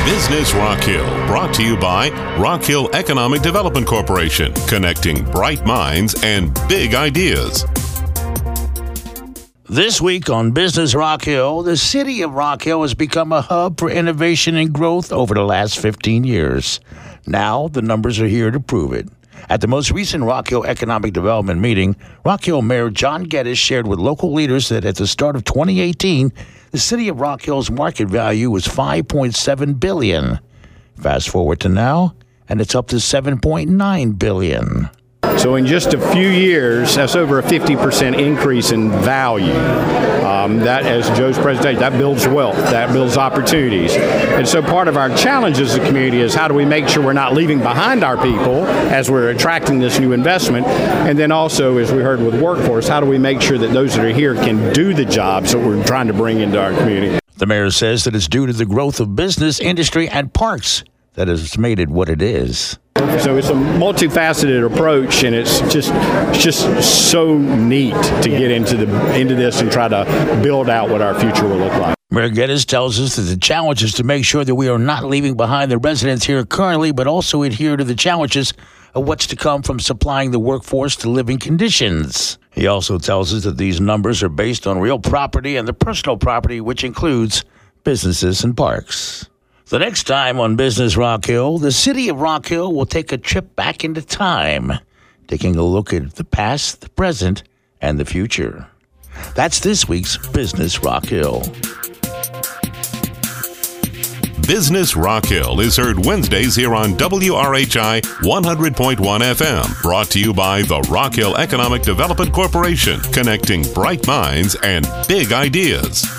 Business Rock Hill, brought to you by Rock Hill Economic Development Corporation, connecting bright minds and big ideas. This week on Business Rock Hill, the city of Rock Hill has become a hub for innovation and growth over the last 15 years. Now, the numbers are here to prove it. At the most recent Rock Hill Economic Development meeting, Rock Hill Mayor John Geddes shared with local leaders that at the start of 2018, the city of Rock Hill's market value was $5.7 billion. Fast forward to now, and it's up to $7.9 billion. So in just a few years, that's over a 50% increase in value. That, as Joe's presentation, that builds wealth, that builds opportunities. And so part of our challenge as a community is how do we make sure we're not leaving behind our people as we're attracting this new investment? And then also, as we heard with workforce, how do we make sure that those that are here can do the jobs that we're trying to bring into our community? The mayor says that it's due to the growth of business, industry, and parks that has made it what it is. So it's a multifaceted approach, and it's just so neat to get into this and try to build out what our future will look like. Mayor Geddes tells us that the challenge is to make sure that we are not leaving behind the residents here currently, but also adhere to the challenges of what's to come from supplying the workforce to living conditions. He also tells us that these numbers are based on real property and the personal property, which includes businesses and parks. The next time on Business Rock Hill, the city of Rock Hill will take a trip back into time, taking a look at the past, the present, and the future. That's this week's Business Rock Hill. Business Rock Hill is heard Wednesdays here on WRHI 100.1 FM. Brought to you by the Rock Hill Economic Development Corporation, connecting bright minds and big ideas.